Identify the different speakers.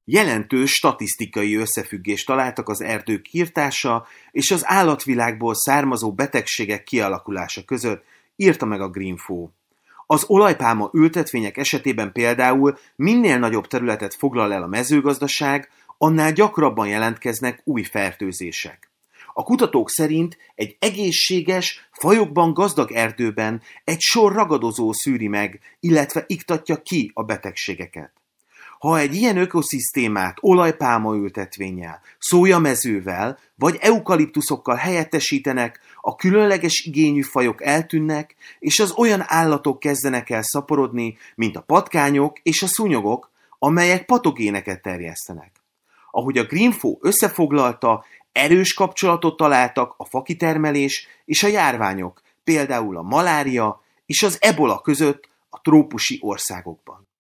Speaker 1: Jelentős statisztikai összefüggést találtak az erdők irtása és az állatvilágból származó betegségek kialakulása között, írta meg a Greenfo. Az olajpálma ültetvények esetében például minél nagyobb területet foglal el a mezőgazdaság, annál gyakrabban jelentkeznek új fertőzések. A kutatók szerint egy egészséges, fajokban gazdag erdőben egy sor ragadozó szűri meg, illetve iktatja ki a betegségeket. Ha egy ilyen ökoszisztémát olajpálmaültetvénnyel, szójamezővel vagy eukaliptuszokkal helyettesítenek, a különleges igényű fajok eltűnnek, és az olyan állatok kezdenek el szaporodni, mint a patkányok és a szúnyogok, amelyek patogéneket terjesztenek. Ahogy a Greenfo összefoglalta, erős kapcsolatot találtak a fakitermelés és a járványok, például a malária és az ebola között a trópusi országokban.